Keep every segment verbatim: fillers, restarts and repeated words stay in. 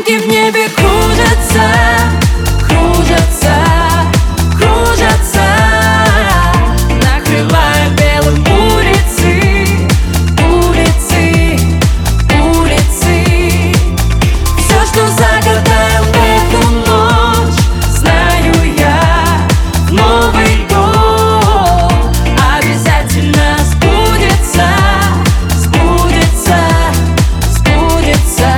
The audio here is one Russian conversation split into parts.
снежинки в небе кружатся, кружатся, кружатся, накрывая белым улицы, улицы, улицы. Все, что загадаем в эту ночь, знаю я, в Новый год обязательно сбудется, сбудется, сбудется.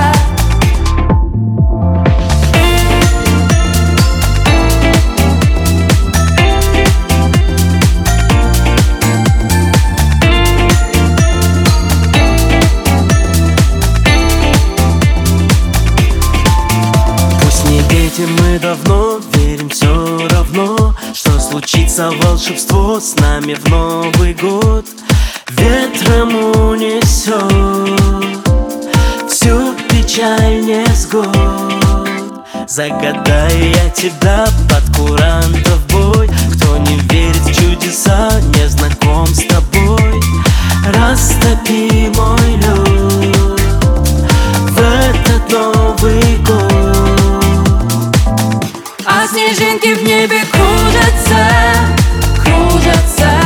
Пусть не видим мы давно, верим все равно, что случится волшебство с нами в Новый год. Ветром унесет всю печаль невзгод. Загадаю я тебя под курантов бой. Кто не верит в чудеса, не знаком с тобой. Растопи мой лед в этот Новый год. А снежинки в небе кружатся, кружатся,